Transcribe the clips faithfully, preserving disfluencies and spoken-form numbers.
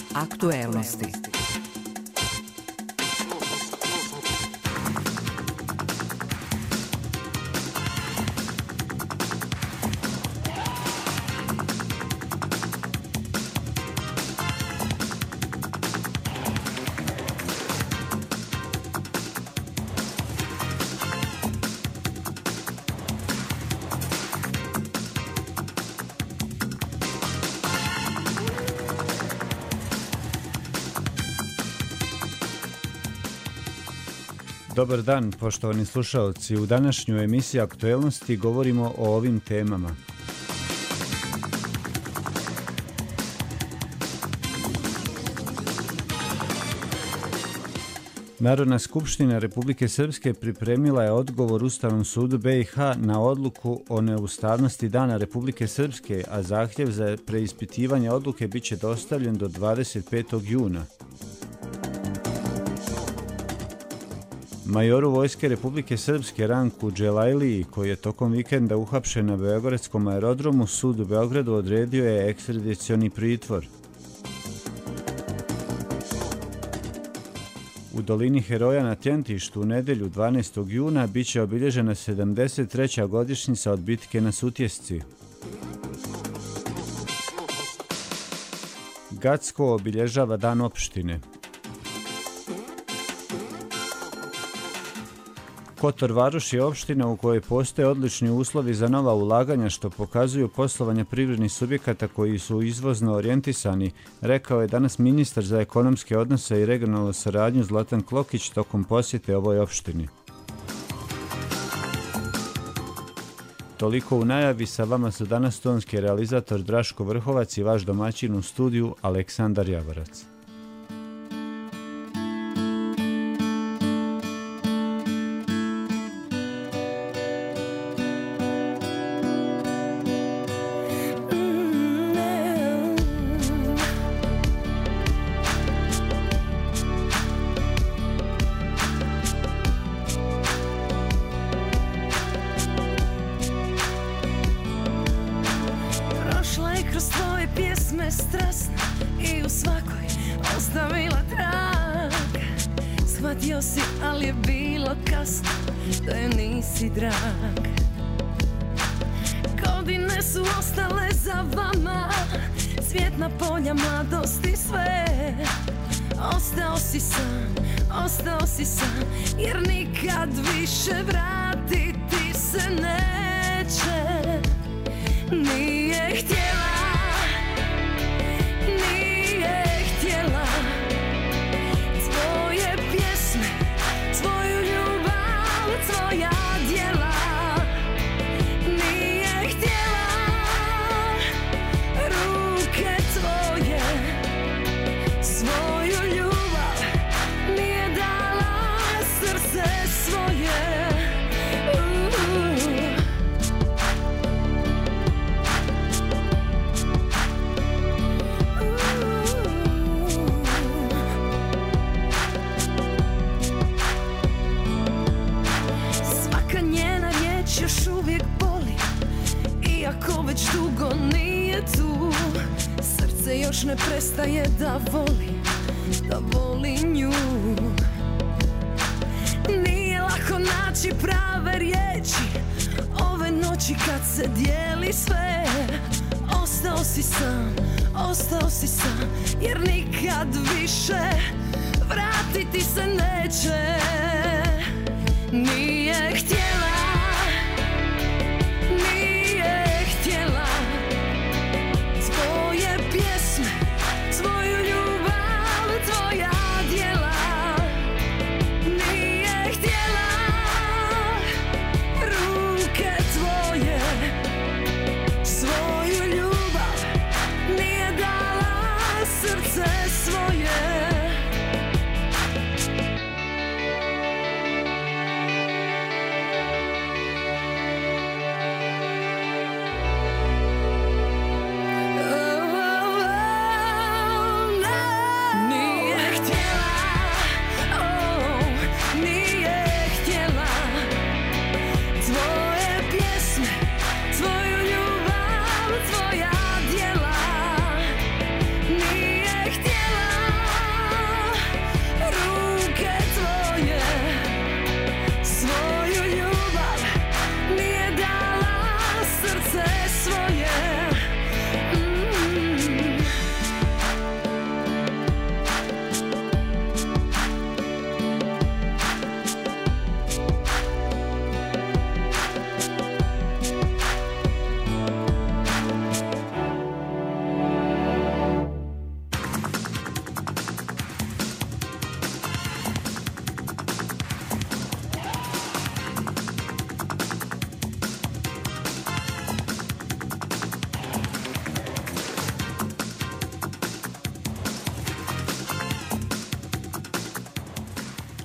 Aktuelnosti. Dobar dan, poštovani slušalci. U današnjoj emisiji Aktuelnosti govorimo o ovim temama. Narodna skupština Republike Srpske pripremila je odgovor Ustavnom sudu B i H na odluku o neustavnosti Dana Republike Srpske, a zahtjev za preispitivanje odluke bit će dostavljen do dvadeset petog juna. Majoru Vojske Republike Srpske Ranku Dželajliji, koji je tokom vikenda uhapšen na beogradskom aerodromu, sud u Beogradu odredio je ekstradicioni pritvor. U dolini Heroja na Tjentištu u nedelju dvanaestog juna bit će obilježena sedamdeset treća godišnjica od bitke na Sutjesci. Gacko obilježava Dan opštine. Kotor Varoš je opština u kojoj postoje odlični uslovi za nova ulaganja što pokazuju poslovanje privrednih subjekata koji su izvozno orijentisani, rekao je danas ministar za ekonomske odnose i regionalnu saradnju Zlatan Klokić tokom posjete ovoj opštini. Toliko u najavi, sa vama su danas tonski realizator Draško Vrhovac i vaš domaćin u studiju Aleksandar Javorac.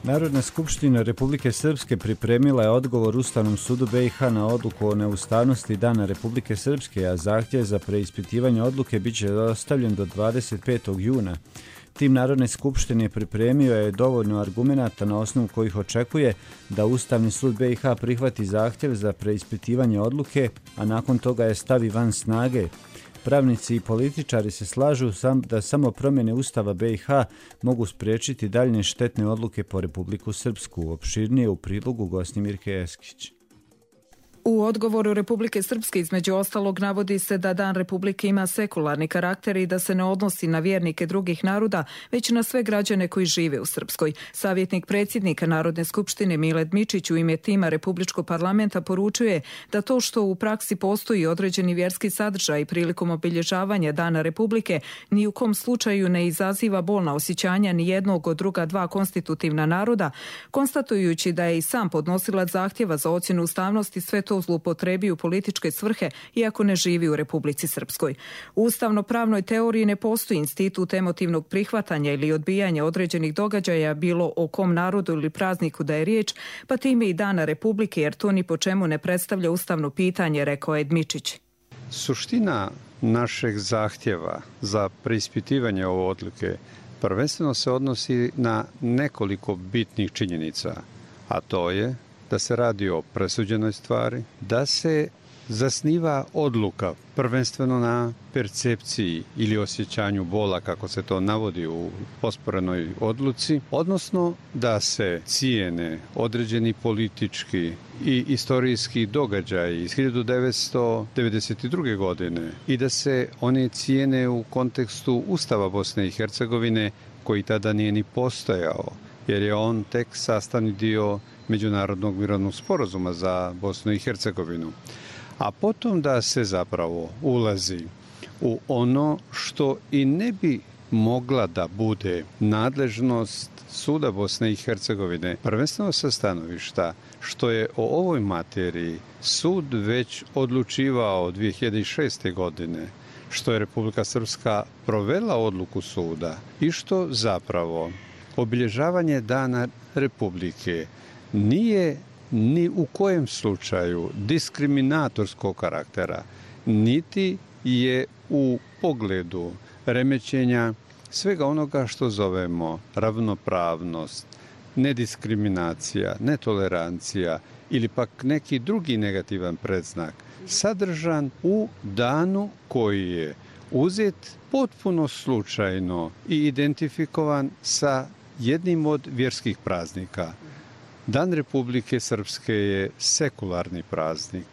Narodna skupština Republike Srpske pripremila je odgovor Ustavnom sudu B i H na odluku o neustavnosti Dana Republike Srpske, a zahtjev za preispitivanje odluke bit će dostavljen do dvadeset petog juna. Tim Narodne skupštine pripremio je dovoljno argumenata na osnovu kojih očekuje da Ustavni sud B i H prihvati zahtjev za preispitivanje odluke, a nakon toga je stavi van snage. Pravnici i političari se slažu sam da samo promjene Ustava B i H mogu spriječiti daljnje štetne odluke po Republiku Srpsku. Opširnije u prilogu Gosnimirke Eskić. U odgovoru Republike Srpske između ostalog navodi se da Dan Republike ima sekularni karakter i da se ne odnosi na vjernike drugih naroda, već na sve građane koji žive u Srpskoj. Savjetnik predsjednika Narodne skupštine Mile Dmičić u ime tima Republičkog parlamenta poručuje da to što u praksi postoji određeni vjerski sadržaj prilikom obilježavanja Dana Republike ni u kom slučaju ne izaziva bolna osjećanja ni jednog od druga dva konstitutivna naroda, konstatujući da je i sam podnosilac zahtjeva za ocjenu ustavnosti sve to zloupotrebi u političke svrhe, iako ne živi u Republici Srpskoj. U ustavno-pravnoj teoriji ne postoji institut emotivnog prihvatanja ili odbijanja određenih događaja, bilo o kom narodu ili prazniku da je riječ, pa time i Dana Republike, jer to ni po čemu ne predstavlja ustavno pitanje, rekao je Dmičić. Suština našeg zahtjeva za preispitivanje ove odluke prvenstveno se odnosi na nekoliko bitnih činjenica, a to je da se radi o presuđenoj stvari, da se zasniva odluka prvenstveno na percepciji ili osjećanju bola, kako se to navodi u osporenoj odluci, odnosno da se cijene određeni politički i istorijski događaji iz hiljadu devetsto devedeset druge. godine i da se one cijene u kontekstu Ustava Bosne i Hercegovine, koji tada nije ni postojao, jer je on tek sastavni dio Međunarodnog mirovnog sporazuma za Bosnu i Hercegovinu. A potom da se zapravo ulazi u ono što i ne bi mogla da bude nadležnost Suda Bosne i Hercegovine, prvenstveno sa stanovišta što je o ovoj materiji sud već odlučivao dvije hiljade šeste. godine, što je Republika Srpska provela odluku suda i što zapravo obilježavanje Dana Republike nije ni u kojem slučaju diskriminatorskog karaktera, niti je u pogledu remećenja svega onoga što zovemo ravnopravnost, nediskriminacija, netolerancija ili pak neki drugi negativan predznak sadržan u danu koji je uzet potpuno slučajno i identifikovan sa jednim od vjerskih praznika. Dan Republike Srpske je sekularni praznik.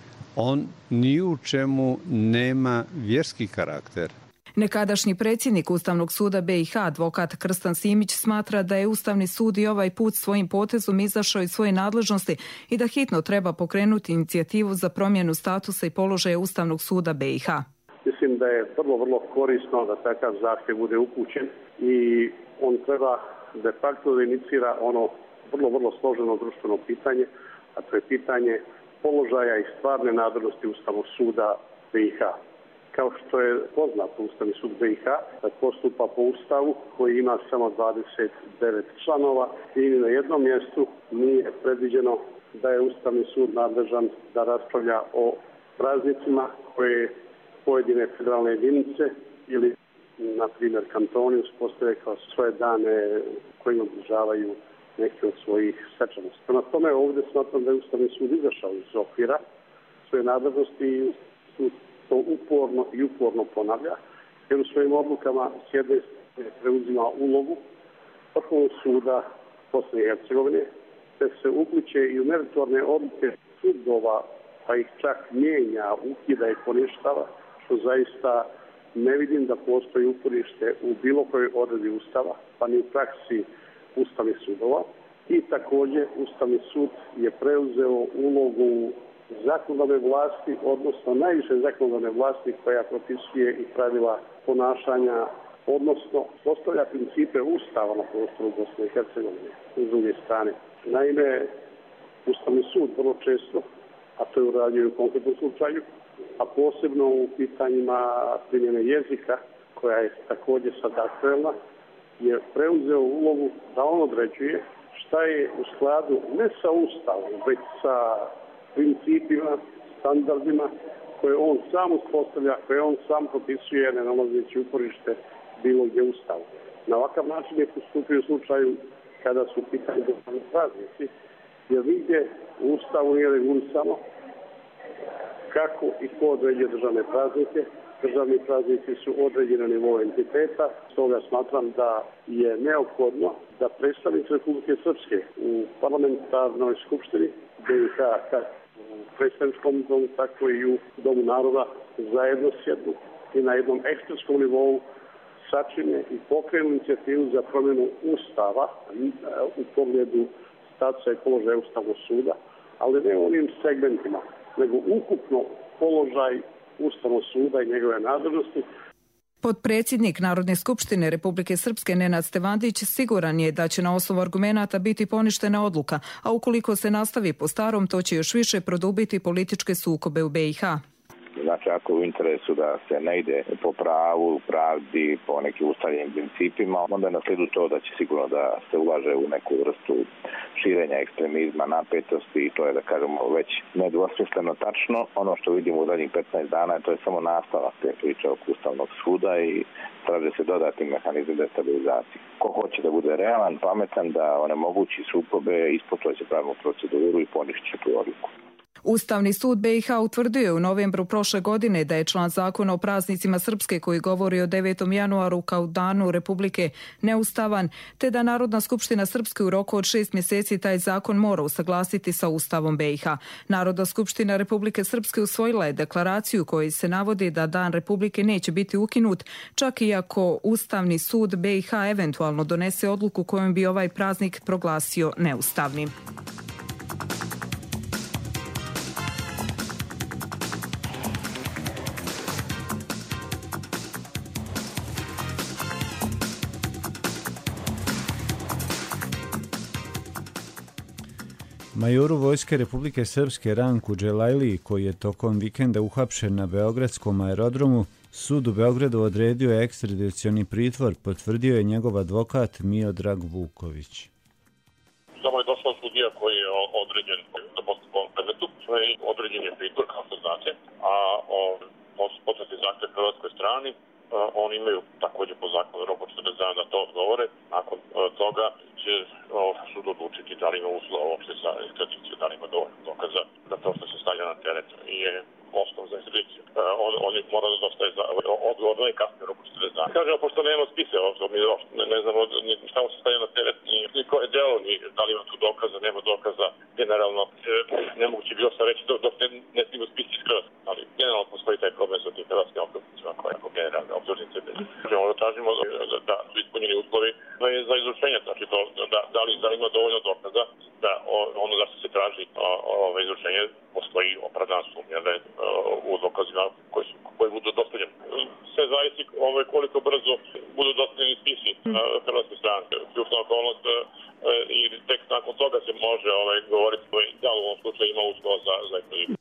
On ni u čemu nema vjerski karakter. Nekadašnji predsjednik Ustavnog suda B i H, advokat Krstan Simić, smatra da je Ustavni sud i ovaj put svojim potezom izašao iz svoje nadležnosti i da hitno treba pokrenuti inicijativu za promjenu statusa i položaja Ustavnog suda B i H. Mislim da je vrlo, vrlo korisno da takav zahtjev bude upućen i on treba de facto da inicira ono vrlo, vrlo složeno društveno pitanje, a to je pitanje položaja i stvarne nadležnosti Ustavnog suda B i H. Kao što je poznato, Ustavni sud B i H postupa po Ustavu koji ima samo dvadeset devet članova i na jednom mjestu nije predviđeno da je Ustavni sud nadležan da raspravlja o praznicima koje pojedine federalne jedinice ili, na primjer, kantoni uspostave kao svoje dane koji obilježavaju neke od svojih svečanosti. Prema tome, ovdje smatram da je Ustavni sud izašao iz okvira svoje nadležnosti i sud to uporno i uporno ponavlja, jer u svojim odlukama s jedne strane preuzima ulogu Vrhovnog suda Bosne i Hercegovine, te se upliče i u meritorne odluke sudova, pa ih čak mijenja, ukida i poništava, što zaista ne vidim da postoji uporište u bilo kojoj odredbi Ustava, pa ni u praksi ustavnih sudova. I također Ustavni sud je preuzeo ulogu zakonodavne vlasti, odnosno najviše zakonodavne vlasti koja propisuje i pravila ponašanja, odnosno postavlja principe Ustava na prostoru Bosne i Hercegovine s druge strane. Naime, Ustavni sud vrlo često, a to je uradio i u konkretnom slučaju, a posebno u pitanjima primjene jezika, koja je također sad aktuelna, je preuzeo ulogu da on određuje šta šta je u skladu ne sa Ustavom, već sa principima, standardima koje on sam uspostavlja, koje on sam propisuje, ne nalazeći uporište bilo gdje u Ustavu. Na ovakav način je postupio u slučaju kada su pitanje državni praznici, jer nigdje u Ustavu nije regulisano kako i ko određuje državne praznike. Državni praznici su određeni na nivou entiteta, stoga smatram da je neophodno da predstavnici Republike Srpske u parlamentarnoj skupštini B i H, kako u predstavničkom domu, tako i u Domu naroda, zajedno sjednu i na jednom ekspertskom nivou sačine i pokrenu inicijativu za promjenu Ustava u pogledu statusa i položaja Ustavnog suda, ali ne u onim segmentima, nego ukupno položaj Ustavnog suda i njegove nadležnosti. Potpredsjednik Narodne skupštine Republike Srpske Nenad Stevandić siguran je da će na osnovu argumenata biti poništena odluka, a ukoliko se nastavi po starom, to će još više produbiti političke sukobe u B i H. Znači, ako je u interesu da se ne ide po pravu, pravdi, po nekim ustaljenim principima, onda je na slijedu to da će sigurno da se ulaže u neku vrstu širenja ekstremizma, napetosti i to je, da kažemo, već nedvosmisleno tačno. Ono što vidimo u zadnjih petnaest dana, to je samo nastavak te priče oko Ustavnog suda i traže se dodatni mehanizam destabilizacije. Ko hoće da bude realan, pametan, da onemogući sukobe, ispotuje će pravnu proceduru i poništit će tu odluku. Ustavni sud B i H utvrdio je u novembru prošle godine da je član zakona o praznicima Srpske koji govori o devetom januaru kao danu Republike neustavan, te da Narodna skupština Srpske u roku od šest mjeseci taj zakon mora usaglasiti sa Ustavom B i H. Narodna skupština Republike Srpske usvojila je deklaraciju kojoj se navodi da Dan Republike neće biti ukinut, čak i ako Ustavni sud B i H eventualno donese odluku kojom bi ovaj praznik proglasio neustavnim. Majoru Vojske Republike Srpske Ranku Dželajliji, koji je tokom vikenda uhapšen na beogradskom aerodromu, sud u Beogradu odredio je ekstradicioni pritvor, potvrdio je njegov advokat Miodrag Vuković. Samo je došao sudija koji je određen na postupnom predmetu, određen je pritvor, kao što znate, a poslati zahtjev hrvatskoj strani, oni imaju također po zakonu rok od četrdeset dana da to odgovore. Nakon toga će sud odlučiti da li ima uslova uopšte za ekstradiciju, da li ima dovoljno dokaza da to što se stavlja na teret je osnov za ekstradiciju. On, on je mora da dostaje za odgovor na i kasnije rok od četrdeset dana. Kažemo, pošto nema spise, mi ne, ne znamo šta mu se stavlja na teret, ni ko je deo, ni da li ima tu dokaza, nema dokaza. Generalno, nemoguće bilo sam reći dok ne, ne stigu spisi iz Hrvatske, ali generalno postoji taj problem sa tim hrvatskim optužnicima koje je generalne optužnice. Možemo da tražimo da, da su ispunjeni uslovi za izvršenje, znači to, da, da, li, da li ima dovoljno dokaza da ono da se traži ovo izvršenje postoji opravdana sumnja da je u dokazima koji, su, koji budu dostavljeni. Sve zavisi koliko brzo budu dostavljeni spisi hrvatske strane. Ključna okolnost i tek nakon toga se može ovaj, govoriti da u ovom slučaju ima uslova za, za ekstradiciju.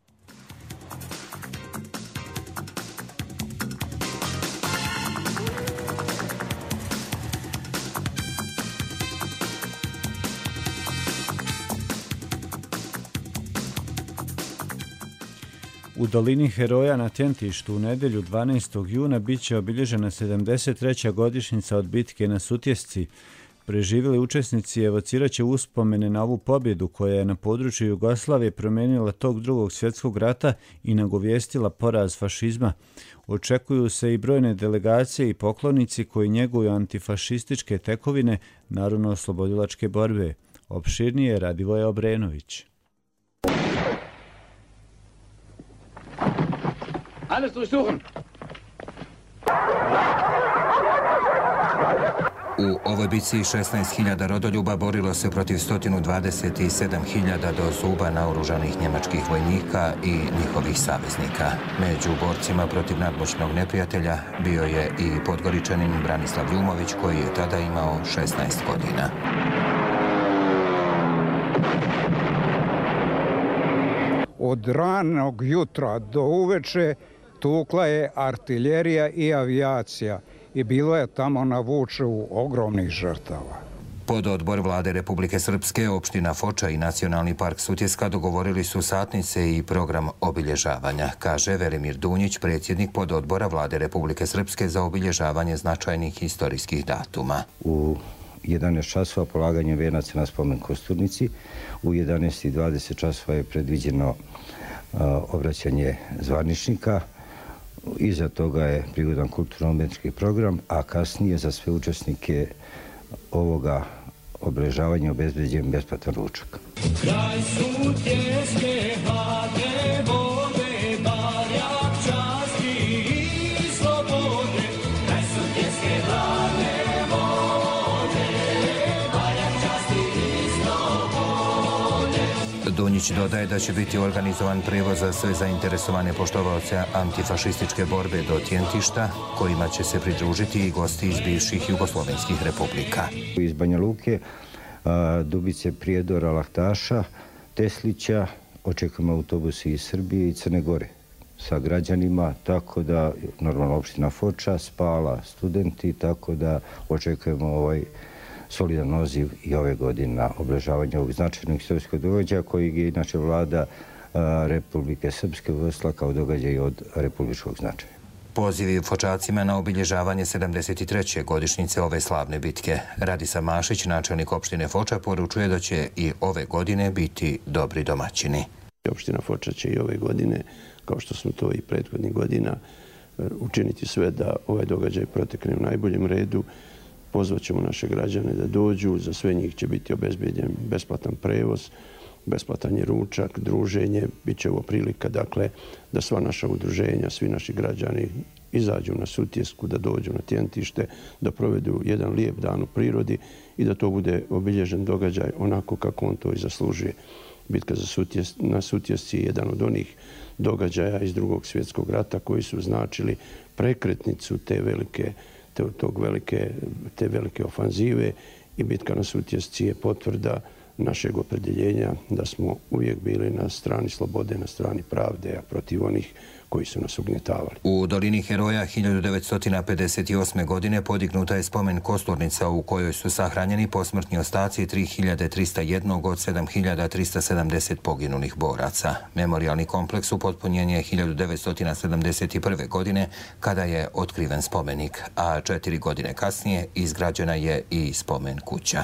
U dolini Heroja na Tjentištu u nedjelju dvanaestog juna bit će obilježena sedamdeset treća godišnjica od bitke na Sutjesci. Preživjeli učesnici evocirat će uspomene na ovu pobjedu koja je na području Jugoslavije promijenila tok drugog svjetskog rata i nagovijestila poraz fašizma. Očekuju se i brojne delegacije i poklonici koji njeguju antifašističke tekovine narodno-oslobodilačke borbe. Opširnije Radivoje Obrenović. Alles durchsuchen. U ovoj bici šesnaest hiljada rodoljuba borilo se protiv sto dvadeset sedam hiljada do zuba naoružanih njemačkih vojnika i njihovih saveznika. Među borcima protiv nadmoćnog neprijatelja bio je i podgoričanin Branislav Ljumović koji je tada imao šesnaest godina. Od ranog jutra do uveče tukla je artiljerija i avijacija i bilo je tamo na Vučevu ogromnih žrtava. Pododbor Vlade Republike Srpske, opština Foča i Nacionalni park Sutjeska dogovorili su satnice i program obilježavanja, kaže Velimir Dunjić, predsjednik pododbora Vlade Republike Srpske za obilježavanje značajnih historijskih datuma. U jedanaest časova polaganje venaca na spomen Kosturnici, u jedanaest i dvadeset časova je predviđeno uh, obraćanje zvaničnika, iza toga je prigodan kulturno-umetnički program, a kasnije za sve učesnike ovoga obeležavanja obezbeđen besplatan ručak. Kraj Sutjeske hladne vode, barjak časti i slobode. Kraj Sutjeske hladne vode, barjak časti i slobode. Dunjić dodaje da će biti organizovan prevoz za sve zainteresovane poštovaoce antifašističke borbe do Tjentišta, kojima će se pridružiti i gosti iz bivših jugoslovenskih republika. Iz Banja Luke, Dubice, Prijedora, Lahtaša, Teslića, očekujemo autobusi iz Srbije i Crne Gore sa građanima, tako da normalno opština Foča, Spala, studenti, tako da očekujemo ovaj solidan odziv i ove godine na obeležavanje ovog značajnog historijskog događaja koji je inače vlada Republike Srpske uvrstila kao događaj od republičkog značaja. Pozivi Fočacima na obilježavanje sedamdeset i treće godišnjice ove slavne bitke. Radisa Mašić, načelnik opštine Foča, poručuje da će i ove godine biti dobri domaćini. Opština Foča će i ove godine, kao što smo to i prethodnih godina, učiniti sve da ovaj događaj protekne u najboljem redu. Pozvaćemo naše građane da dođu, za sve njih će biti obezbeđen besplatan prevoz, besplatan je ručak, druženje, bit će ovo prilika dakle da sva naša udruženja, svi naši građani izađu na Sutjesku, da dođu na Tjentište, da provedu jedan lijep dan u prirodi i da to bude obilježen događaj onako kako on to i zaslužuje. Bitka za Sutjes, na Sutjesci je jedan od onih događaja iz Drugog svjetskog rata koji su značili prekretnicu te velike, te, tog velike, te velike ofanzive i bitka na Sutjesci je potvrda našeg opredjeljenja da smo uvijek bili na strani slobode, na strani pravde, a protiv onih koji su nas ugnjetavali. U Dolini Heroja hiljadu devetsto pedeset osme. godine podignuta je spomen Kosturnica u kojoj su sahranjeni posmrtni ostaci tri hiljade trista jedan od sedam hiljada trista sedamdeset poginulih boraca. Memorijalni kompleks upotpunjen je hiljadu devetsto sedamdeset prve. godine kada je otkriven spomenik, a četiri godine kasnije izgrađena je i spomen kuća.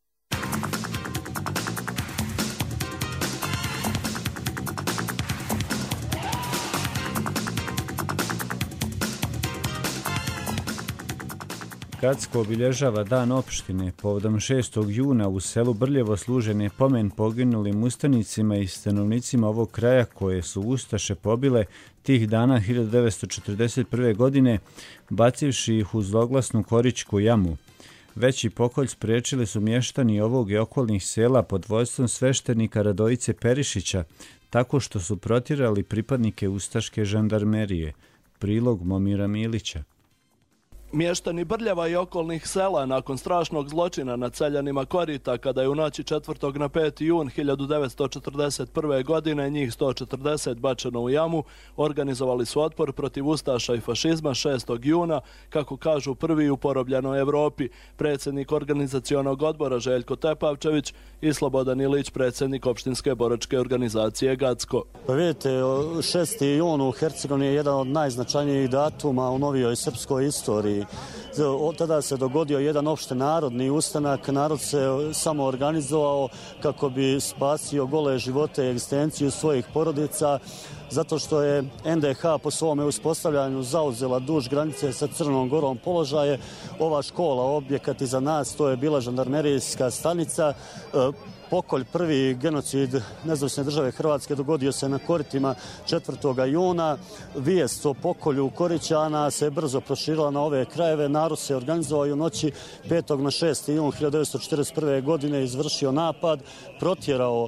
Gradsko obilježava dan opštine. Povodom šestog juna u selu Brljevo služen je pomen poginulim ustanicima i stanovnicima ovog kraja koje su ustaše pobile tih dana hiljadu devetsto četrdeset prve. godine, bacivši ih u zloglasnu Koričku jamu. Veći pokolj spriječili su mještani ovog i okolnih sela pod vodstvom sveštenika Radojice Perišića, tako što su protjerali pripadnike ustaške žandarmerije. Prilog Momira Milića. Mještani Brljeva i okolnih sela nakon strašnog zločina nad seljanima Korita, kada je u noći četvrtog na peti jun hiljadu devetsto četrdeset prve. godine njih sto četrdeset bačeno u jamu, organizovali su otpor protiv ustaša i fašizma šestog juna, kako kažu prvi u porobljenoj Evropi, predsjednik organizacionog odbora Željko Tepavčević i Slobodan Ilić, predsjednik opštinske boračke organizacije Gacko. Pa vidite, šesti jun u Hercegovini je jedan od najznačajnijih datuma u novijoj srpskoj istoriji. Od tada se dogodio jedan opštenarodni ustanak, narod se samo organizovao kako bi spasio gole živote i egzistenciju svojih porodica, zato što je en de ha po svome uspostavljanju zauzela duž granice sa Crnom Gorom položaje. Ova škola, objekat iza nas, to je bila žandarmerijska stanica. Pokolj, prvi genocid nezavisne države Hrvatske dogodio se na Koritima četvrtog juna. Vijest o pokolju Korićana se brzo proširila na ove krajeve. Narod se organizovao i u noći petog na šesti jun hiljadu devetsto četrdeset prve. godine izvršio napad, protjerao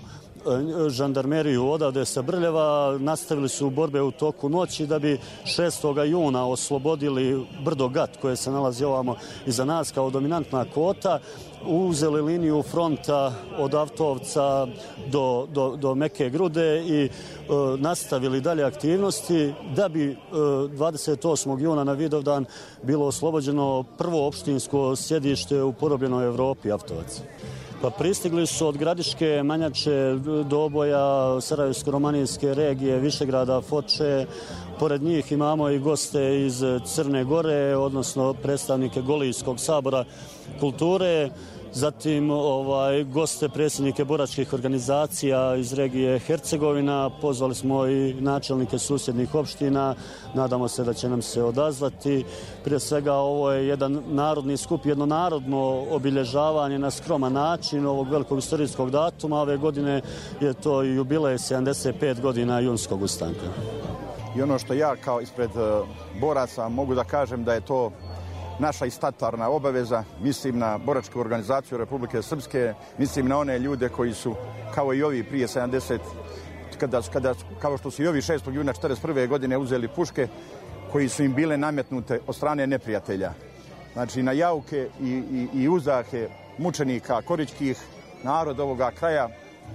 žandarmeriju odavde sa Brljeva, nastavili su borbe u toku noći da bi šestog juna oslobodili brdo Gat koje se nalazi ovamo iza nas kao dominantna kota, uzeli liniju fronta od Avtovca do, do, do Meke Grude i e, nastavili dalje aktivnosti da bi e, dvadeset osmog juna na Vidovdan bilo oslobođeno prvo opštinsko sjedište u porobljenoj Evropi, Avtovac. Pa pristigli su od Gradiške, Manjače, Doboja, Sarajevsko-romanijske regije, Višegrada, Foče. Pored njih imamo i goste iz Crne Gore, odnosno predstavnike Golijskog sabora kulture. Zatim ovaj, goste predsjednike boračkih organizacija iz regije Hercegovina. Pozvali smo i načelnike susjednih opština. Nadamo se da će nam se odazvati. Prije svega ovo je jedan narodni skup, jedno narodno obilježavanje na skroman način ovog velikog istorijskog datuma. Ove godine je to i jubilej sedamdeset pet godina junskog ustanka. I ono što ja kao ispred boraca mogu da kažem da je to naša i statutarna obaveza, mislim na boračku organizaciju Republike Srpske, mislim na one ljude koji su, kao i ovi prije sedamdeset, kada, kada, kao što su i ovi šestog juna četrdeset prve godine uzeli puške, koji su im bile nametnute od strane neprijatelja. Znači na jauke i, i, i uzahe mučenika koričkih, narod ovoga kraja,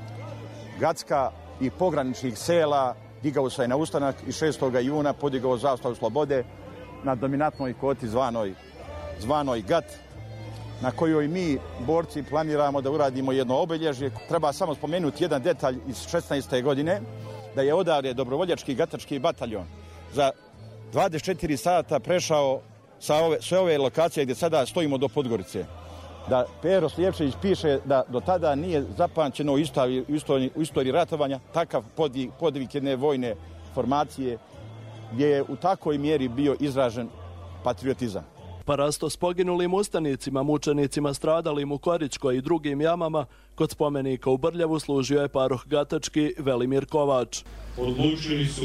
Gacka i pograničnih sela, digao se na ustanak i šestog juna podigao zastavu slobode na dominantnoj koti zvanoj, zvanoj Gat, na kojoj mi, borci, planiramo da uradimo jedno obilježje. Treba samo spomenuti jedan detalj iz šesnaeste godine, da je odavde dobrovoljački gatački bataljon za dvadeset četiri sata prešao sa ove, sve ove lokacije gdje sada stojimo do Podgorice. Da Pero Slijepčević piše da do tada nije zapamćeno u istoriji, u istoriji, u istoriji ratovanja takav podvig, podvig jedne vojne formacije gdje je u takvoj mjeri bio izražen patriotizam. Parasto s poginulim ustanicima, mučenicima stradalim u Koričkoj i drugim jamama, kod spomenika u Brljevu služio je paroh gatački Velimir Kovač. Odlučili su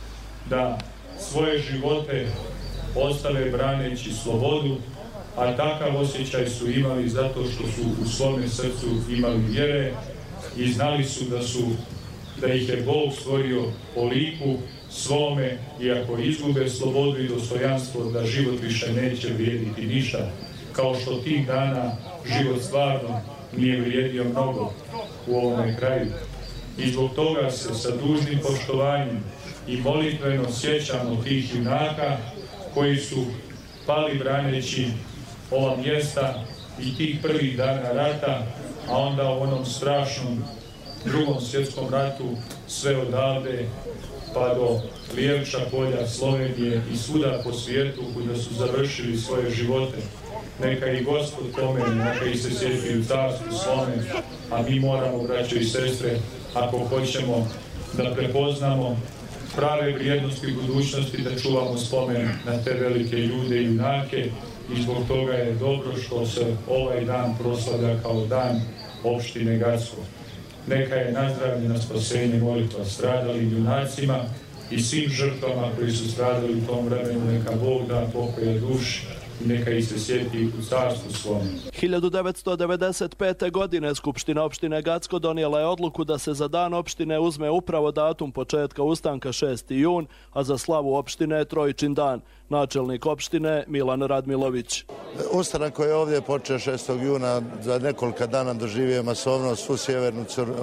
da svoje živote ostave braneći slobodu, a takav osjećaj su imali zato što su u svome srcu imali vjere i znali su da su da ih je Bog stvorio po liku svome i ako izgube slobodu i dostojanstvo da život više neće vrijediti ništa, kao što tih dana život stvarno nije vrijedio mnogo u ovome kraju. I zbog toga se sa dužnim poštovanjem i molitveno sjećamo tih junaka koji su pali braneći ova mjesta i tih prvih dana rata, a onda u onom strašnom drugom svjetskom ratu sve odavde pa do Lijevča polja, Slovenije i svuda po svijetu kuda su završili svoje živote. Neka i Gospod pomeni, neka i se sjeti u carstvu svome, a mi moramo, braćo i sestre, ako hoćemo da prepoznamo prave vrijednosti budućnosti, da čuvamo spomen na te velike ljude i junake i zbog toga je dobro što se ovaj dan proslavlja kao dan opštine Gacko. Neka je nazdravlje na spasenje molitva stradalim junacima i svim žrtvama koji su stradali u tom vremenu, neka Bog da pokoja duši i neka ih se sjeti u carstvu svom. hiljadu devetsto devedeset pete. godine Skupština opštine Gacko donijela je odluku da se za dan opštine uzme upravo datum početka ustanka šesti jun, a za slavu opštine Trojičin dan. Načelnik opštine Milan Radmilović. Ustanak koji je ovdje počeo šestog juna za nekoliko dana doživio masovnost svu sjevernu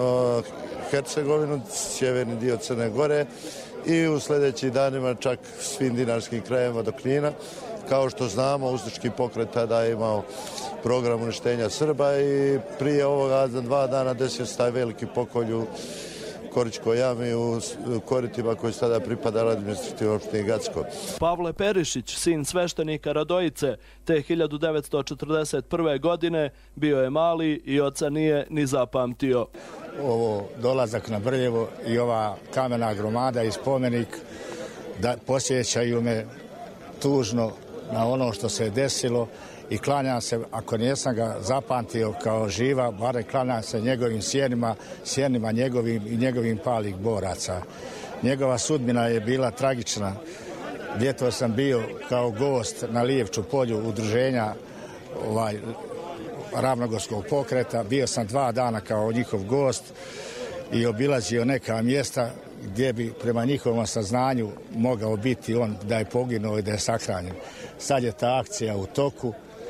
Hercegovinu, sjeverni dio Crne Gore i u sljedećih danima čak svim dinarskim krajevima do Knina. Kao što znamo, ustaški pokret tada je imao program uništenja Srba i prije ovoga za dva dana desio se taj veliki pokolj u Koričkoj jami u koritima koji su tada pripadali administrativnoj opštini Gacko. Pavle Perišić, sin sveštenika Radojice, te hiljadu devetsto četrdeset prve. godine bio je mali i oca nije ni zapamtio. Ovo dolazak na Brljevo i ova kamena gromada i spomenik da posjećaju me tužno na ono što se je desilo i klanjam se, ako nisam ga zapamtio kao živa, bare klanjam se njegovim sjenima, sjenima njegovim i njegovim palih boraca. Njegova sudbina je bila tragična. Ljeto sam bio kao gost na Lijevču polju udruženja ovaj, Ravnogorskog pokreta. Bio sam dva dana kao njihov gost i obilazio neka mjesta gdje bi prema njihovom saznanju mogao biti on da je poginuo i da je sahranjen. Sad je ta akcija u toku.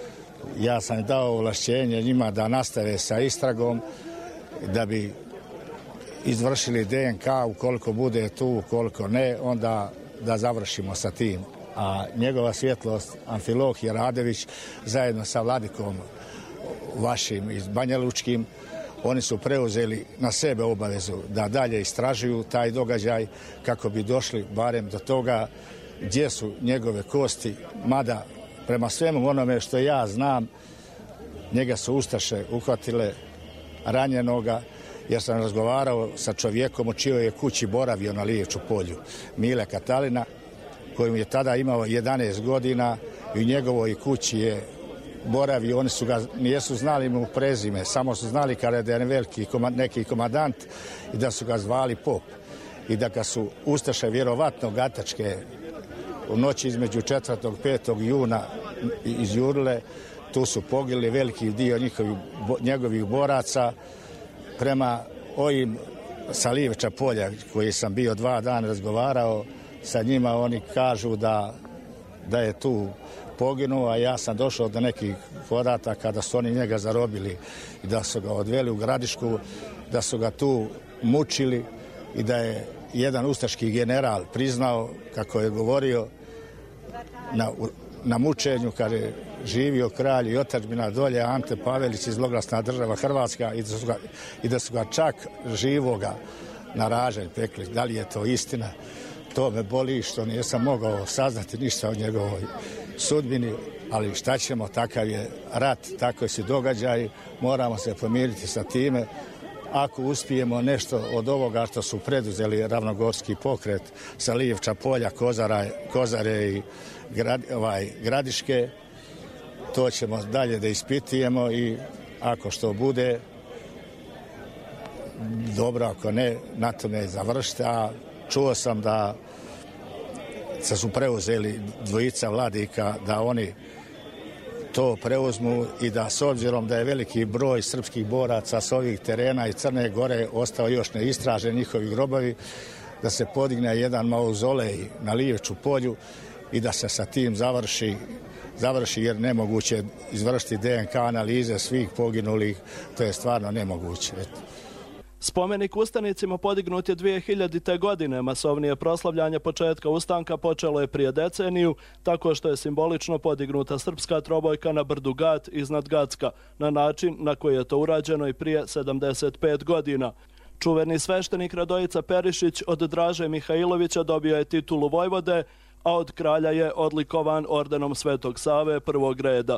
Ja sam dao ovlašćenje njima da nastave sa istragom, da bi izvršili D N K, ukoliko bude tu, ukoliko ne, onda da završimo sa tim. A njegova svjetlost Amfilohije Radević zajedno sa vladikom vašim iz Banja Lučkim, oni su preuzeli na sebe obavezu da dalje istražuju taj događaj kako bi došli barem do toga gdje su njegove kosti, mada prema svemu onome što ja znam, njega su ustaše uhvatile ranjenoga, jer sam razgovarao sa čovjekom u čijoj je kući boravio na Lijevču polju, Mile Katalina, koji je tada imao jedanaest godina i u njegovoj kući je boravio. Oni su ga, nijesu znali mu prezime, samo su znali kada je da je veliki neki komandant i da su ga zvali Pop. I da ga su ustaše vjerovatno gatačke u noći između četvrtog i petog juna izjurile, tu su poginuli veliki dio njihovih, njegovih boraca. Prema ovim sa Lijevča polja koji sam bio dva dana razgovarao sa njima, oni kažu da, da je tu poginuo, a ja sam došao do nekih podataka da su oni njega zarobili i da su ga odveli u Gradišku, da su ga tu mučili i da je jedan ustaški general priznao, kako je govorio, na, na mučenju kada je živio kralj i otadžbina dolje Ante Pavelić i zloglasna država Hrvatska i da su ga, i da su ga čak živoga na ražanj pekli. Da li je to istina? To me boli što nisam mogao saznati ništa o njegovoj sudbini, ali šta ćemo, takav je rat, tako su događaji, moramo se pomiriti sa time. Ako uspijemo nešto od ovoga što su preduzeli Ravnogorski pokret sa Lijevča polja, Kozara, Kozare i grad, ovaj, Gradiške, to ćemo dalje da ispitujemo i ako što bude, dobro, ako ne, na tome završiti. A čuo sam da se su preuzeli dvojica vladika, da oni to preuzmu i da s obzirom da je veliki broj srpskih boraca s ovih terena i Crne Gore ostao još neistražen njihovi grobovi, da se podigne jedan mauzolej na Lijevču polju i da se sa tim završi, završi jer nemoguće izvršiti D N K analize svih poginulih, to je stvarno nemoguće. Spomenik ustanicima podignut je dvije hiljadite. godine. Masovnije proslavljanje početka ustanka počelo je prije deceniju, tako što je simbolično podignuta srpska trobojka na brdu Gat iznad Gacka, na način na koji je to urađeno i prije sedamdeset pet godina. Čuveni sveštenik Radojica Perišić od Draže Mihajlovića dobio je titulu vojvode, a od kralja je odlikovan ordenom Svetog Save prvog reda.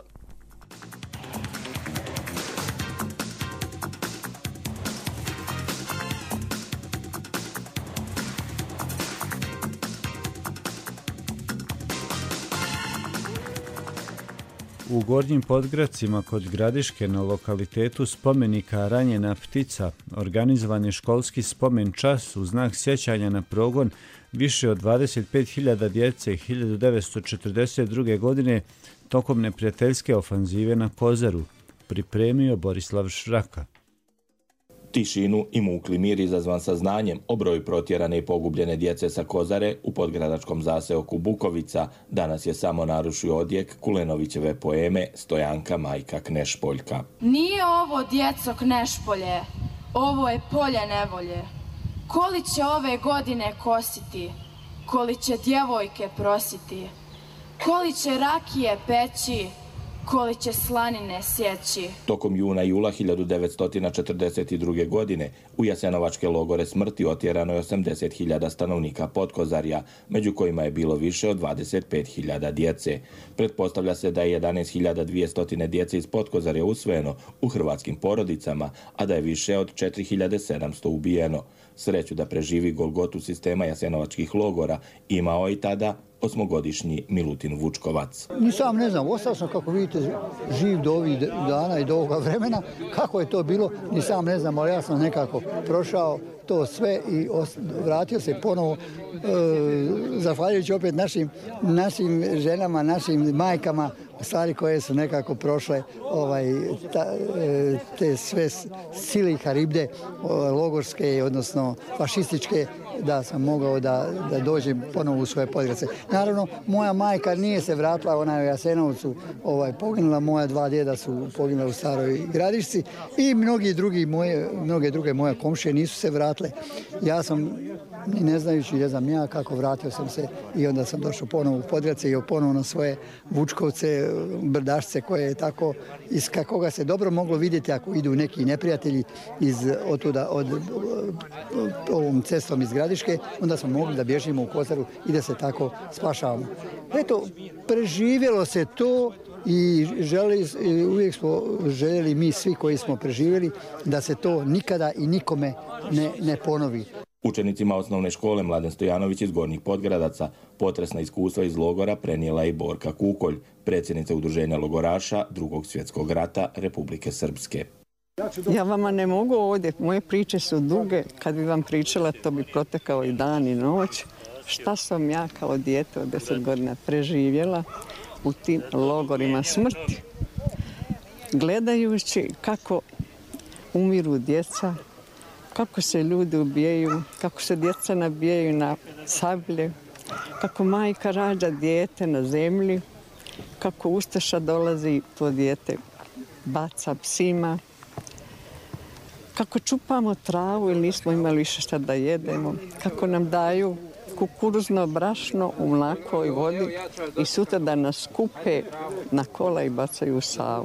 U Gornjim Podgradcima kod Gradiške na lokalitetu spomenika Ranjena ptica organizovan je školski spomen čas u znak sjećanja na progon više od dvadeset pet hiljada djece hiljadu devetsto četrdeset druge. godine tokom neprijateljske ofanzive na Kozaru, pripremio Borislav Šraka. Tišinu i mukli mir izazvan saznanjem o broju protjerane i pogubljene djece sa Kozare u podgradačkom zaseoku Bukovica danas je samo narušio odjek Kulenovićeve poeme Stojanka majka Knešpoljka. Nije ovo djeco Knešpolje, ovo je polje nevolje. Koli će ove godine kositi, koli će djevojke prositi, koli će rakije peći, koli će slanine sjeći. Tokom juna i jula hiljadu devetsto četrdeset druge. godine u jasenovačke logore smrti otjerano je osamdeset hiljada stanovnika Podkozarja, među kojima je bilo više od dvadeset pet hiljada djece. Pretpostavlja se da je jedanaest hiljada dvjesto djece iz Podkozarja usvojeno u hrvatskim porodicama, a da je više od četiri hiljade sedamsto ubijeno. Sreću da preživi golgotu sistema jasenovačkih logora imao i tada osmogodišnji Milutin Vučkovac. Ni sam ne znam, ostao sam, kako vidite, živ do ovih dana i do ovoga vremena. Kako je to bilo, ni sam ne znam, ali ja sam nekako prošao to sve i vratio se ponovo, e, zahvaljujući opet našim, našim ženama, našim majkama stvari koje su nekako prošle ovaj, ta, te sve sile i haribde logorske, odnosno fašističke, da sam mogao da, da dođem ponovo u svoje podgrece. Naravno, moja majka nije se vratila, ona je u Jasenovcu ovaj, poginula, moja dva djeda su poginula u Staroj Gradišci i mnogi drugi moje, mnoge druge moje komšije nisu se vratile. Ja sam, ne znajući, ne znam ja kako, vratio sam se i onda sam došao ponovo u Podgrece i ponovo na svoje Vučkovce, Brdašce koje je tako, iz kakoga se dobro moglo vidjeti ako idu neki neprijatelji iz otuda, od ovom cestom iz Gradiške, onda smo mogli da bježimo u Kosaru i da se tako spašavamo. Eto, preživjelo se to i želi, uvijek smo željeli mi svi koji smo preživjeli da se to nikada i nikome ne, ne ponovi. Učenicima osnovne škole Mladen Stojanović iz Gornjih Podgradaca potresna iskustva iz logora prenijela i Borka Kukolj, predsjednica Udruženja logoraša Drugog svjetskog rata Republike Srpske. Ja vama ne mogu ovdje, moje priče su duge, kad bi vam pričala to bi protekao i dan i noć. Šta sam ja kao dijete od deset godina preživjela u tim logorima smrti. Gledajući kako umiru djeca, kako se ljudi ubijaju, kako se djeca nabijaju na sablje, kako majka rađa dijete na zemlji, kako ustaša dolazi to dijete baca psima, kako čupamo travu ili nismo imali više šta da jedemo, kako nam daju kukuruzno brašno u mlakoj vodi i sutra da nas kupe na kola i bacaju u Savu.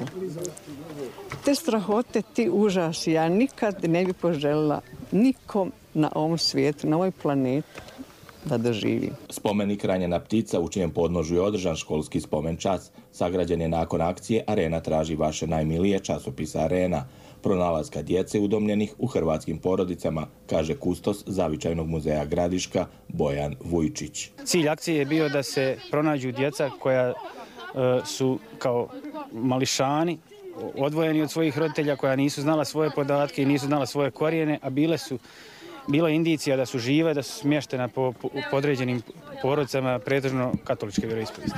Te strahote, ti užasi, ja nikad ne bi poželjela nikom na ovom svijetu, na ovoj planeti da doživi. Spomenik Ranjena ptica u čijem podnožju je održan školski spomen čas sagrađen je nakon akcije Arena traži vaše najmilije časopisa Arena, pronalaska djece udomljenih u hrvatskim porodicama, kaže kustos Zavičajnog muzeja Gradiška Bojan Vujčić. Cilj akcije je bio da se pronađu djeca koja e, su kao mališani, odvojeni od svojih roditelja, koja nisu znala svoje podatke i nisu znala svoje korijene, a bile su bila indicija da su žive, da su smještena po, po podređenim porodicama, pretežno katoličke vjeroispovesti.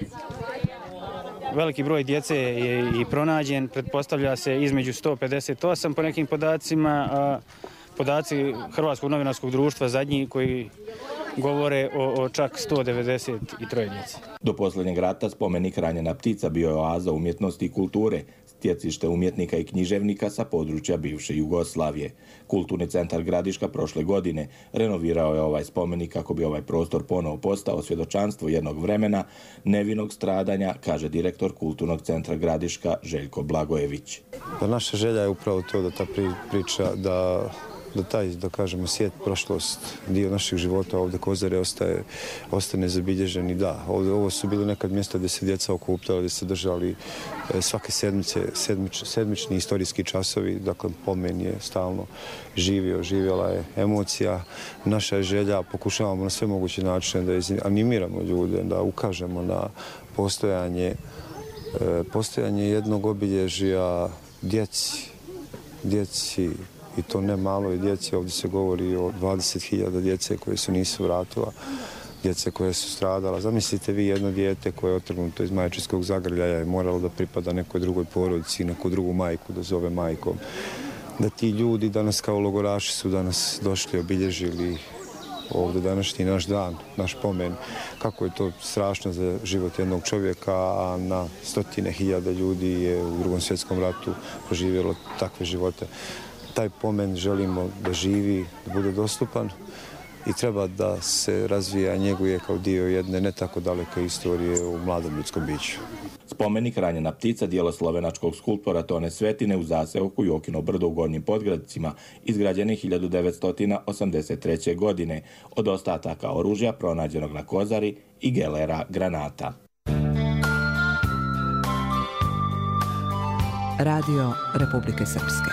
Veliki broj djece je i pronađen, pretpostavlja se između sto pedeset osam po nekim podacima, a podaci Hrvatskog novinarskog društva zadnji koji govore o, o čak sto devedeset tri djece. Do posljednjeg rata spomenik Ranjena ptica bio je oaza umjetnosti i kulture, stjecište umjetnika i književnika sa područja bivše Jugoslavije. Kulturni centar Gradiška prošle godine renovirao je ovaj spomenik kako bi ovaj prostor ponovo postao svjedočanstvo jednog vremena nevinog stradanja, kaže direktor Kulturnog centra Gradiška Željko Blagojević. Da naša želja je upravo to da ta priča, da da taj, da kažemo, svijet, prošlost, dio naših života ovdje Kozare ostaje, ostane zabilježen i da. Ovdje, ovo su bili nekad mjesta gdje se djeca okupljala, gdje se držali e, svake sedmice, sedmič, sedmični istorijski časovi, dakle pomen je stalno živio, živjela je emocija. Naša je želja, pokušavamo na sve moguće načine da animiramo ljude, da ukažemo na postojanje, e, postojanje jednog obilježja djeci, djeci, i to ne malo i djeci, ovdje se govori o dvadeset hiljada djece koje se nisu vratila, djece koje su stradala. Zamislite vi jedno dijete koje je otrgnuto iz majčinskog zagrljaja i moralo da pripada nekoj drugoj porodici, neku drugu majku da zove majkom. Da ti ljudi danas kao logoraši su danas došli, obilježili ovdje današnji naš dan, naš pomen, kako je to strašno za život jednog čovjeka, a na stotine hiljada ljudi je u Drugom svjetskom ratu proživjelo takve živote. Taj pomen želimo da živi, da bude dostupan i treba da se razvija, njeguje kao dio jedne ne tako daleke istorije u mladom ljudskom biću. Spomenik Ranjena ptica, dijelo slovenačkog skulptora Tone Svetine u zaseoku Jokino brdo u Gornjim Podgradcima, izgrađen je hiljadu devetsto osamdeset treće. godine od ostataka oružja pronađenog na Kozari i gelera granata. Radio Republike Srpske.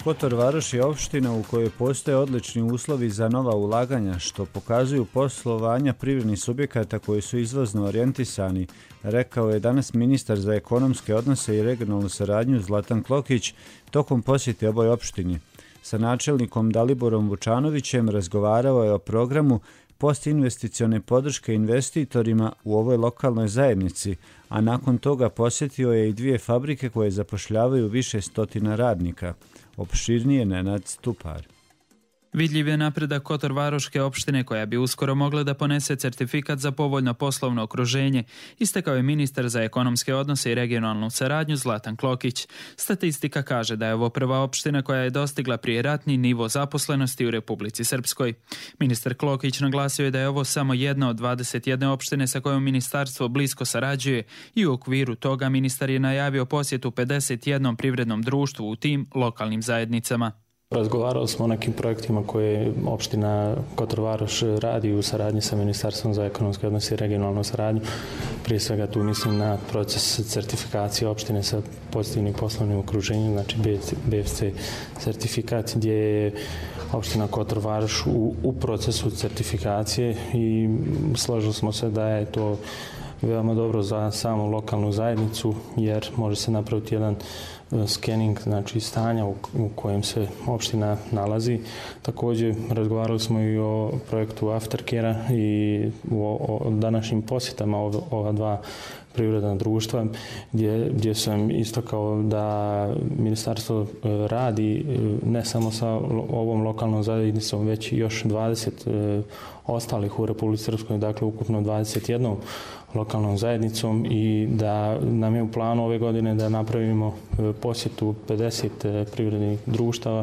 Kotor Varoš je opština u kojoj postoje odlični uslovi za nova ulaganja, što pokazuju poslovanja privrednih subjekata koji su izvozno orijentisani, rekao je danas ministar za ekonomske odnose i regionalnu saradnju Zlatan Klokić tokom posjete ovoj opštini. Sa načelnikom Daliborom Vučanovićem razgovarao je o programu postinvesticione podrške investitorima u ovoj lokalnoj zajednici, a nakon toga posjetio je i dvije fabrike koje zapošljavaju više stotina radnika. Opširnije Nenad Stupar. Vidljiv je napredak Kotor-Varoške opštine koja bi uskoro mogla da ponese certifikat za povoljno poslovno okruženje, istakao je ministar za ekonomske odnose i regionalnu saradnju Zlatan Klokić. Statistika kaže da je ovo prva opština koja je dostigla prijeratni nivo zaposlenosti u Republici Srpskoj. Ministar Klokić naglasio je da je ovo samo jedna od dvadeset jedne opštine sa kojom ministarstvo blisko sarađuje i u okviru toga ministar je najavio posjetu pedeset jednom privrednom društvu u tim lokalnim zajednicama. Razgovarali smo o nekim projektima koje opština Kotor Varoš radi u saradnji sa Ministarstvom za ekonomske odnose i regionalnu saradnju. Prije svega tu mislim na proces certifikacije opštine sa pozitivnim poslovnim okruženjem, znači B F C certifikat, gdje je opština Kotor Varoš u, u procesu certifikacije i složili smo se da je to veoma dobro za samu lokalnu zajednicu, jer može se napraviti jedan scanning, znači stanja u, u kojem se opština nalazi. Također razgovarali smo i o projektu Aftercare i o, o današnjim posjetama ova, ova dva privredna društva, gdje, gdje sam istakao da ministarstvo radi ne samo sa ovom lokalnom zajednicom, već i još dvadeset ostalih u Republici Srpskoj, dakle ukupno dvadeset jednom lokalnom zajednicom, i da nam je u planu ove godine da napravimo posjetu pedeset privrednih društava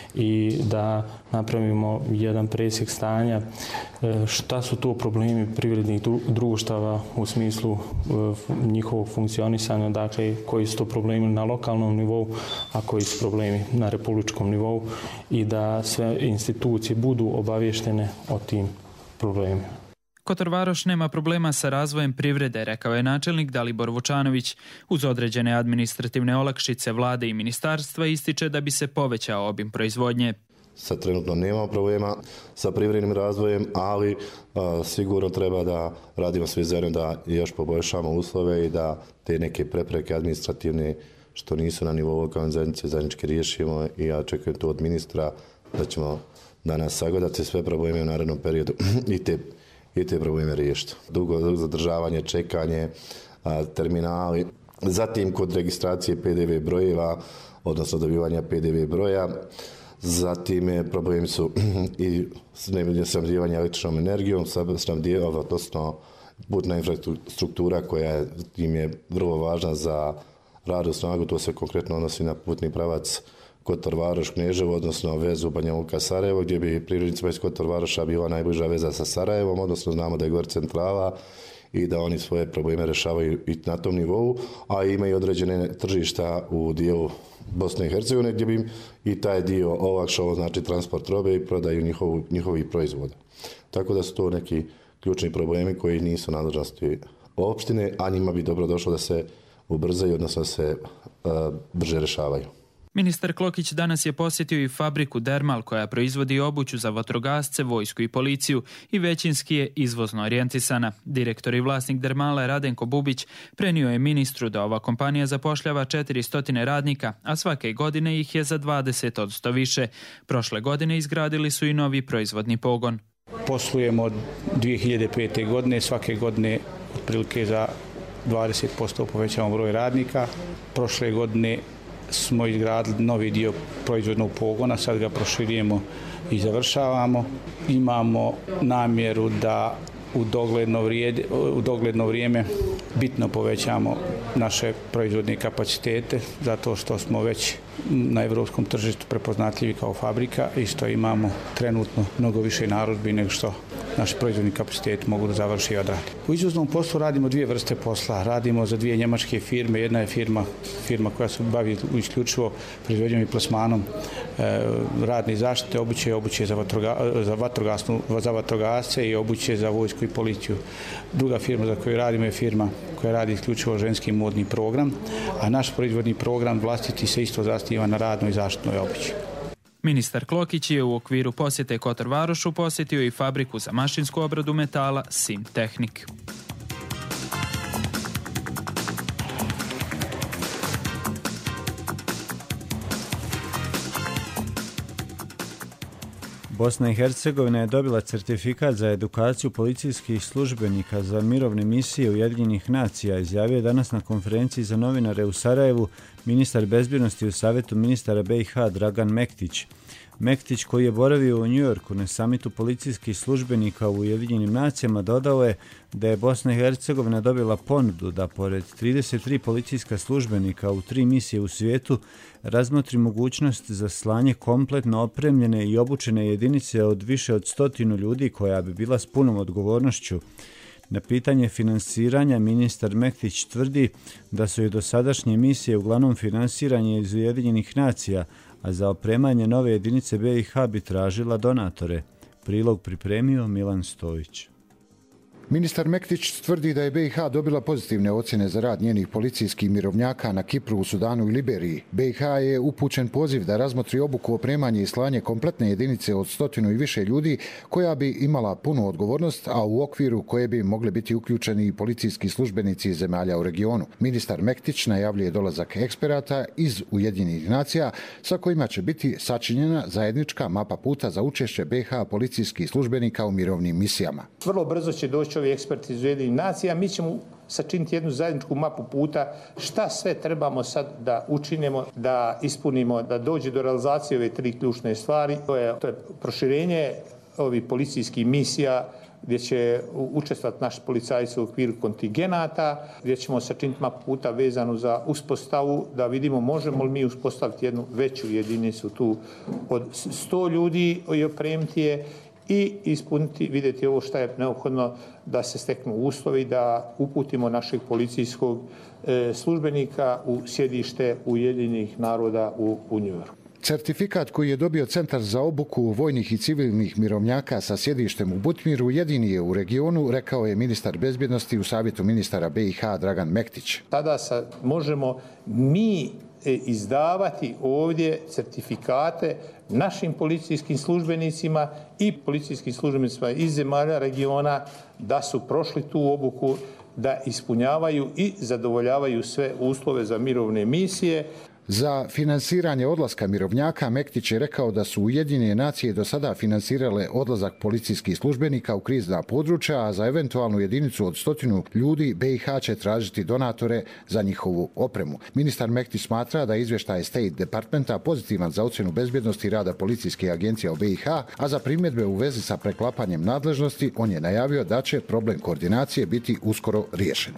i da napravimo jedan presjek stanja šta su to problemi privrednih društava u smislu njihovog funkcionisanja, dakle koji su to problemi na lokalnom nivou, a koji su problemi na republičkom nivou, i da sve institucije budu obavještene o tim problemima. Kotor Varoš nema problema sa razvojem privrede, rekao je načelnik Dalibor Vučanović. Uz određene administrativne olakšice vlade i ministarstva ističe da bi se povećao obim proizvodnje. Sad trenutno nema problema sa privrednim razvojem, ali a, sigurno treba da radimo svi zajedno da još poboljšamo uslove i da te neke prepreke administrativne što nisu na nivou lokalne zajednice zajednički riješimo, i ja čekujem to od ministra da ćemo danas sagledati sve probleme u narednom periodu i te i te probleme riješiti. Dugo zadržavanje, čekanje, a, terminali, zatim kod registracije P D V brojeva, odnosno dobivanja P D V broja, zatim je problemi su i snabdijevanje električnom energijom, snabdijevanje, odnosno putna infrastruktura koja im je vrlo važna za radnu snagu, to se konkretno odnosi na putni pravac Kotor Varoš Kneževo, odnosno vezu Banja Luka Sarajevo, gdje bi privrednicima iz Kotor Varoša bila najbliža veza sa Sarajevom, odnosno znamo da je gore centrala i da oni svoje probleme rešavaju i na tom nivou, a imaju određene tržišta u dijelu Bosne i Hercegovine, gdje bi i taj dio olakšao, znači transport robe i prodaju njihovu, njihovih proizvoda. Tako da su to neki ključni problemi koji nisu nadležnosti opštine, a njima bi dobro došlo da se ubrzaju, odnosno da se uh, brže rešavaju. Ministar Klokić danas je posjetio i fabriku Dermal koja proizvodi obuću za vatrogasce, vojsku i policiju i većinski je izvozno orijentisana. Direktor i vlasnik Dermala Radenko Bubić prenio je ministru da ova kompanija zapošljava četiristo radnika, a svake godine ih je za dvadeset posto više. Prošle godine izgradili su i novi proizvodni pogon. Poslujemo od dvije hiljade pete. godine, svake godine otprilike za dvadeset posto povećamo broj radnika. Prošle godine smo izgradili novi dio proizvodnog pogona, sad ga proširujemo i završavamo. Imamo namjeru da u dogledno, vrijede, u dogledno vrijeme bitno povećamo naše proizvodne kapacitete, zato što smo već na evropskom tržištu prepoznatljivi kao fabrika i što imamo trenutno mnogo više narudžbi nego što naši proizvodni kapaciteti mogu da završi i odradi. U izvoznom poslu radimo dvije vrste posla. Radimo za dvije njemačke firme. Jedna je firma, firma koja se bavi isključivo proizvodnjom i plasmanom e, radne zaštite, obuće, obuće za, vatroga, za, vatrogasnu, za vatrogasce i obuće za vojsku i policiju. Druga firma za koju radimo je firma koja radi isključivo ženski modni program, a naš proizvodni program vlastiti se isto zasniva na radnoj i zaštitnoj obući. Ministar Klokić je u okviru posjete Kotor Varošu posjetio i fabriku za mašinsku obradu metala Simtehnik. Bosna i Hercegovina je dobila certifikat za edukaciju policijskih službenika za mirovne misije Ujedinjenih nacija, izjavio je danas na konferenciji za novinare u Sarajevu ministar bezbjednosti u Savjetu ministara B i H Dragan Mektić. Mektić, koji je boravio u Njujorku na samitu policijskih službenika u Ujedinjenim nacijama, dodao je da je Bosna i Hercegovina dobila ponudu da pored trideset tri policijska službenika u tri misije u svijetu razmotri mogućnost za slanje kompletno opremljene i obučene jedinice od više od stotinu ljudi koja bi bila s punom odgovornošću. Na pitanje finansiranja ministar Mektić tvrdi da su i dosadašnje misije uglavnom finansiranje iz Ujedinjenih nacija, a za opremanje nove jedinice B i H bi tražila donatore. Prilog pripremio Milan Stojić. Ministar Mektić tvrdi da je B i H dobila pozitivne ocjene za rad njenih policijskih mirovnjaka na Kipru, u Sudanu i Liberiji. B i H je upućen poziv da razmotri obuku, opremanje i slanje kompletne jedinice od stotinu i više ljudi koja bi imala punu odgovornost, a u okviru koje bi mogli biti uključeni i policijski službenici iz zemalja u regionu. Ministar Mektić najavljuje dolazak eksperata iz Ujedinjenih nacija sa kojima će biti sačinjena zajednička mapa puta za učešće B i H policijskih službenika u mirovnim misijama. Vrlo brzo će doći ovi eksperti iz Ujedinjenih nacija, mi ćemo sačiniti jednu zajedničku mapu puta šta sve trebamo sad da učinimo, da ispunimo, da dođe do realizacije ove tri ključne stvari. To je, to je proširenje ovih policijskih misija gdje će učestvati naši policajci u okviru kontingenata, gdje ćemo sačiniti mapu puta vezanu za uspostavu, da vidimo možemo li mi uspostaviti jednu veću jedinicu tu od sto ljudi i opremiti je i ispuniti, vidjeti ovo što je neophodno da se steknu uslovi, da uputimo našeg policijskog e, službenika u sjedište Ujedinjenih naroda u, u Njujorku. Certifikat koji je dobio Centar za obuku vojnih i civilnih mirovnjaka sa sjedištem u Butmiru jedini je u regionu, rekao je ministar bezbjednosti u Savjetu ministara B i H Dragan Mektić. Tada sa, možemo mi izdavati ovdje certifikate našim policijskim službenicima i policijskim službenicima iz zemalja regiona da su prošli tu obuku, da ispunjavaju i zadovoljavaju sve uslove za mirovne misije. Za finansiranje odlaska mirovnjaka Mektić je rekao da su Ujedinjene nacije do sada finansirale odlazak policijskih službenika u krizna područja, a za eventualnu jedinicu od stotinu ljudi B i H će tražiti donatore za njihovu opremu. Ministar Mektić smatra da je izvještaj State Departmenta pozitivan za ocjenu bezbjednosti rada policijskih agencija u B i H, a za primjedbe u vezi sa preklapanjem nadležnosti on je najavio da će problem koordinacije biti uskoro riješen.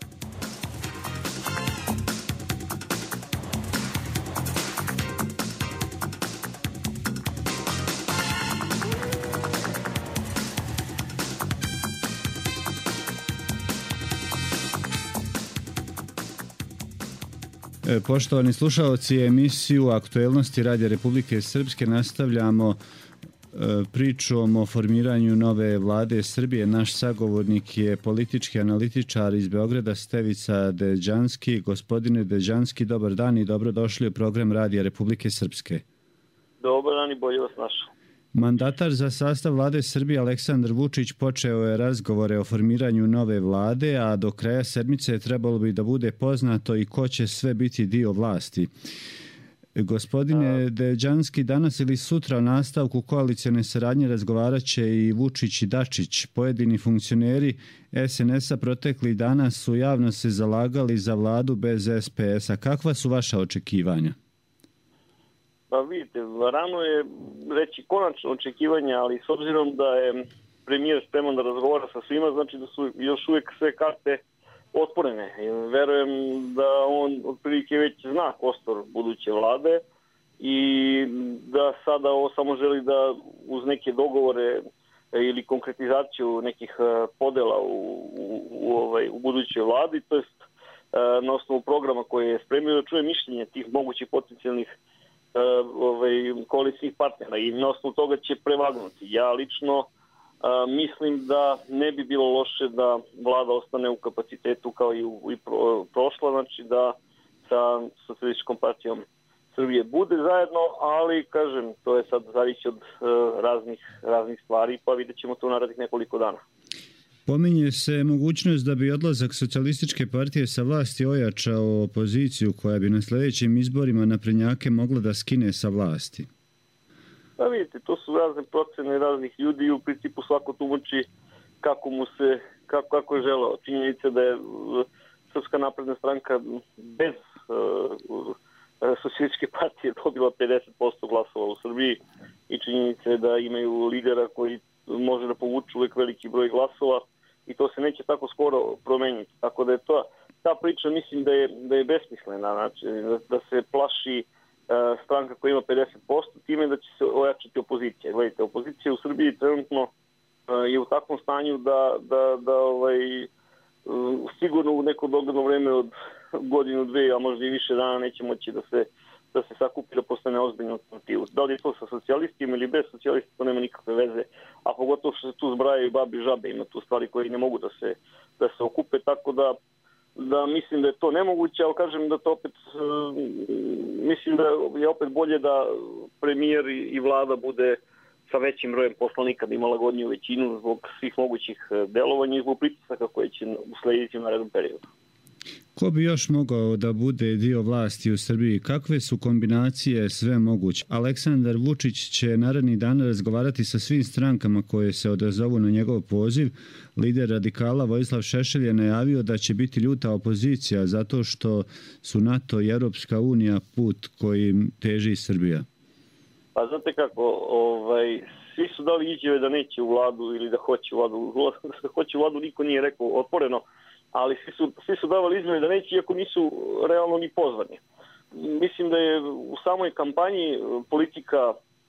Poštovani slušalci, emisiju Aktuelnosti Radija Republike Srpske nastavljamo pričom o formiranju nove vlade Srbije. Naš sagovornik je politički analitičar iz Beograda Stevica Deđanski. Gospodine Deđanski, dobar dan i dobrodošli u program Radija Republike Srpske. Dobar dan i bolje vas našao. Mandatar za sastav vlade Srbije Aleksandar Vučić počeo je razgovore o formiranju nove vlade, a do kraja sedmice trebalo bi da bude poznato i ko će sve biti dio vlasti. Gospodine Deđanski, danas ili sutra o nastavku koalicijone saradnje razgovarat će i Vučić i Dačić. Pojedini funkcioneri S N S-a protekli dana su javno se zalagali za vladu bez S P S-a. Kakva su vaša očekivanja? Pa vidite, rano je reći konačno očekivanja, ali s obzirom da je premijer spreman da razgovara sa svima, znači da su još uvijek sve karte otvorene. Verujem da on otprilike već zna kostor buduće vlade i da sada ovo samo želi da uz neke dogovore ili konkretizaciju nekih podela u, u, u, ovaj, u budućoj vladi, to jest na osnovu programa koje je spremio da čuje mišljenje tih mogućih potencijalnih ovaj, koalicijnih partnera i na osnovu toga će prevagnuti. Ja lično a, mislim da ne bi bilo loše da vlada ostane u kapacitetu kao i, u, i pro, prošla, znači da sa socijalističkom partijom Srbije bude zajedno, ali, kažem, to je sad zavisi od uh, raznih, raznih stvari, pa vidjet ćemo to u narednih nekoliko dana. Pominje se mogućnost da bi odlazak Socijalističke partije sa vlasti ojačao opoziciju koja bi na sljedećim izborima naprednjake mogla da skine sa vlasti. Pa vidite, to su razne procene raznih ljudi i u principu svako tumači kako mu se, kako, kako je želeo. Činjenica da je Srpska napredna stranka bez uh, Socijalističke partije dobila pedeset posto glasova u Srbiji i činjenica je da imaju lidera koji može da povuče uvek veliki broj glasova i to se neće tako skoro promeniti. Tako da je to, ta priča mislim da je, da je besmislena, znači da, da se plaši uh, stranka koja ima pedeset posto time da će se ojačati opozicija. Gledajte, opozicija u Srbiji trenutno uh, je u takvom stanju da, da, da ovaj, uh, sigurno u neko dogledno vreme od godinu, dve, a možda i više dana neće moći da se da se sakupi da postane ozbiljnu alternativu. Da li je to sa socijalistima ili bez socijalistima, to nema nikakve veze, a pogotovo što se tu zbrajaju babi i žabe, ima tu stvari koje ne mogu da se, da se okupe, tako da, da mislim da je to nemoguće, ali kažem da to opet, mislim da je opet bolje da premijer i vlada bude sa većim brojem poslanika, da ima lagodniju većinu zbog svih mogućih delovanja i zbog pritisaka koje će uslediti u narednom periodu. Ko bi još mogao da bude dio vlasti u Srbiji? Kakve su kombinacije sve moguće? Aleksandar Vučić će narednih dana razgovarati sa svim strankama koje se odazovu na njegov poziv. Lider radikala Vojislav Šešelj je najavio da će biti ljuta opozicija zato što su NATO i Europska unija put kojim teži Srbija. Pa znate kako, ovaj, svi su dali izjave da neće u vladu ili da hoće u vladu. Da hoće u vladu niko nije rekao otvoreno, ali svi su, svi su davali izmjene da neće, iako nisu realno ni pozvani. Mislim da je u samoj kampanji politika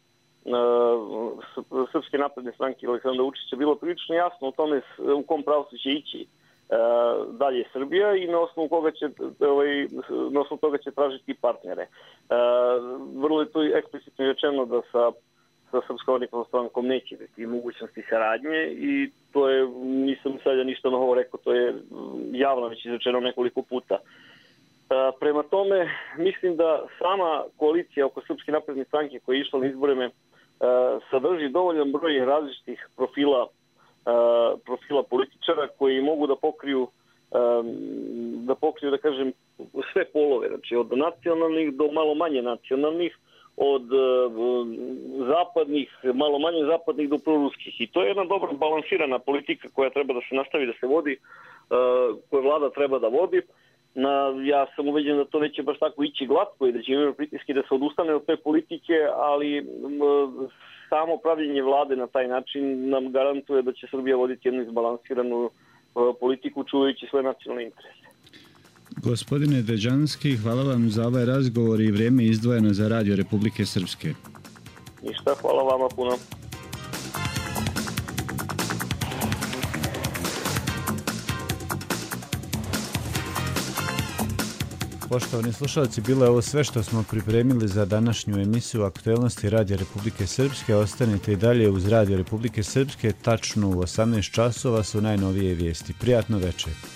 uh, Srpske napredne stranke Aleksandra Vučića bilo prilično jasno o tome u kom pravcu će ići uh, dalje Srbija i na osnovu koga će, ovaj, na osnovu toga će tražiti partnere. Uh, vrlo je to eksplicitno rečeno da sa sa Srpskom naprednom strankom neće biti mogućnosti saradnje i to je, nisam sada ništa novo rekao, to je javno već izrečeno nekoliko puta. Prema tome, mislim da sama koalicija oko Srpske napredne stranke koja je išla na izborima sadrži dovoljan broj različitih profila, profila političara koji mogu da pokriju da pokriju, da kažem, sve polove, znači od nacionalnih do malo manje nacionalnih, od uh, zapadnih, malo manje zapadnih do proruskih. I to je jedna dobro balansirana politika koja treba da se nastavi da se vodi, uh, koja vlada treba da vodi. Na, ja sam ubeđen da to neće baš tako ići glatko i da će imati pritiske da se odustane od te politike, ali uh, samo pravljenje vlade na taj način nam garantuje da će Srbija voditi jednu izbalansiranu uh, politiku čuvajući svoje nacionalne interese. Gospodine Deđanski, hvala vam za ovaj razgovor i vrijeme izdvojeno za Radio Republike Srpske. Ništa, hvala vama puno. Poštovani slušalci, bilo je ovo sve što smo pripremili za današnju emisiju Aktuelnosti Radio Republike Srpske. Ostanite i dalje uz Radio Republike Srpske, tačno u osamnaest časova su najnovije vijesti. Prijatno večer.